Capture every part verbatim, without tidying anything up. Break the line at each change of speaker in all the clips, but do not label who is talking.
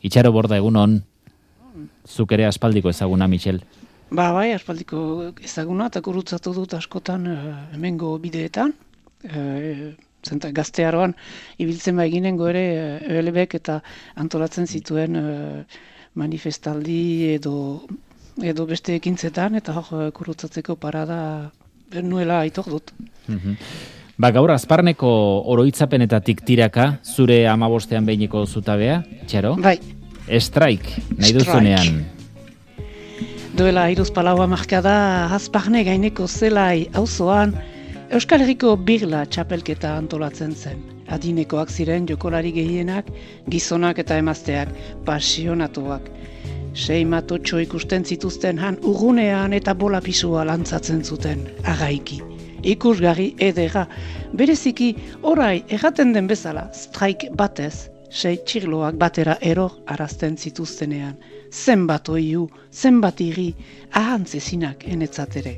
Itxaro Borda, egunon. Zuk ere aspaldiko ezaguna, Michel.
Ba, bai, aspaldiko ezaguna, eta gurutzatu dut askotan uh, hemengo bideetan. Uh, zenta gaztearoan, ibiltzen ba eginengo ere, uh, E L Bek eta antolatzen zituen uh, manifestaldi edo, edo beste ekintzetan, eta hor, gurutzatzeko parada nuela aitor dut.
Mm-hmm. Ba, gaur azparneko oroitzapenetatik tiraka, zure amabostean behineko zutabea, Txaro?
Bai.
Estraik, nahi duzunean.
Duela iruz palaua markada, azparne gaineko zelai auzoan, Euskal Herriko birla txapelketa antolatzen zen. Adinekoak ziren jokolari gehienak, gizonak eta emazteak, pasionatuak. Sei matotxo ikusten zituzten han urgunean eta bola pisua lantzatzen zuten, agaiki. Ikusgarri edera, bereziki orai erraten den bezala, straik batez, sei txirloak batera eror arazten zituztenean. Zenbat oiu, zenbat irri, ahantzezinak enetzatere.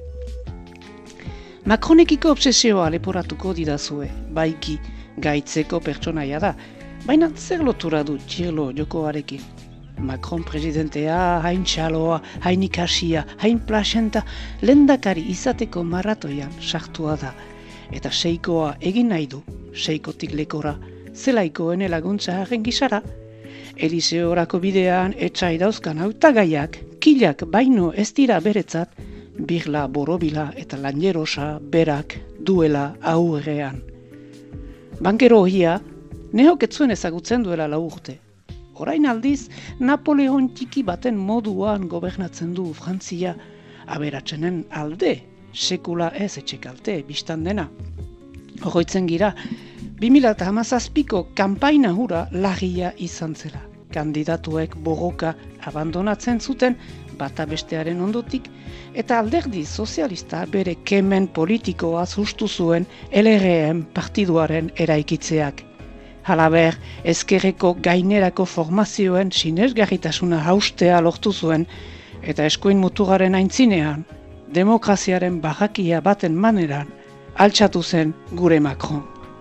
Macronekiko obsesioa leporatuko didazue, baiki gaitzeko pertsonaia da, baina zer lotura du txirlo jokoarekin. Macron presidentea, hain txaloa, hain ikasia, hain plasenta, lendakari izateko maratoian sartua da. Eta seikoa egin nahi du, seikotik lekora, zelaikoen laguntza haren gisara. Eliseorako bidean etxai dauzkan hautagaiak, kilak baino ez dira beretzat, birla borobila eta lanjerosa berak duela aurrean. Bankero ohia, nehok etzuen ezagutzen duela lau urte. Orain aldiz, Napoleon txiki baten moduan gobernatzen du Frantzia, aberatsenen alde, sekula ez etxekalte, biztan dena. Oroitzen gira, bi mila hamazazpiko kanpaina hura larria izan zela. Kandidatuek borroka abandonatzen zuten bata bestearen ondotik, eta alderdi sozialista bere kemen politikoa sustu zuen L R M partiduaren eraikitzeak. Halaber, ezkerreko gainerako formazioen sinesgarritasuna haustea lortu zuen, eta eskuin muturaren aintzinean, demokraziaren barrakia baten maneran, altxatu zen gure Macron.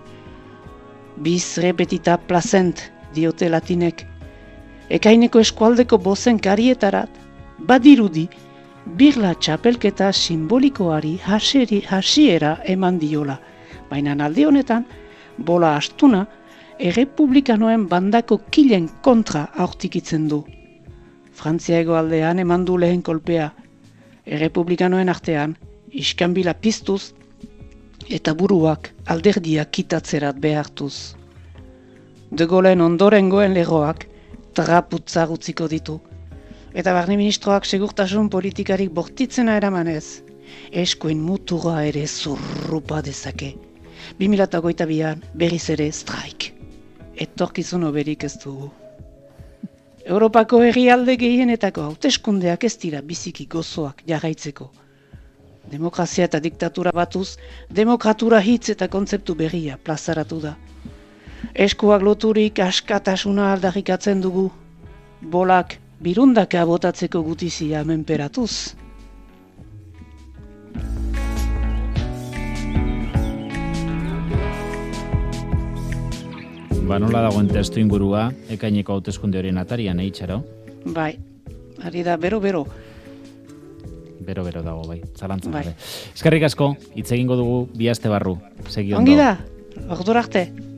Bis repetita placent, diote latinek. Ekaineko eskualdeko bozen karietarat, badirudi, birla txapelketa simbolikoari haseri, hasiera eman diola. Baina alde honetan, bola astuna, errepublikanoen bandako kilen kontra aurtikitzen du. Frantzia hegoaldean eman du lehen kolpea, errepublikanoen artean, iskanbila piztuz, eta buruak alderdiak kitatzerat behartuz. De Gaullen ondorengoen lerroak traputzar utziko ditu, eta barne ministroak segurtasun politikarik bortitzena eramanez, eskuin mutura ere zurrupa dezake. bi mila hogeita bian berriz ere straik. Etorkizun oberik ez dugu. Europako herrialde gehienetako hauteskundeak ez dira biziki gozoak jarraitzeko. Demokrazia eta diktatura batuz, demokratura hitz eta kontzeptu berria plazaratu da. Eskuak loturik askatasuna aldarrikatzen dugu. Bolak birundaka botatzeko gutizia menperatuz.
Ba, nola dagoen testu ingurua, ekaineko hauteskunde horien atarian, eh, Txaro?
Bai, ari da bero-bero.
Bero-bero dago, bai, zalantzan
bai.
gabe. Eskerrik asko, hitz egingo dugu bi aste barru. Segi ondo.
Ongi da, ordura arte.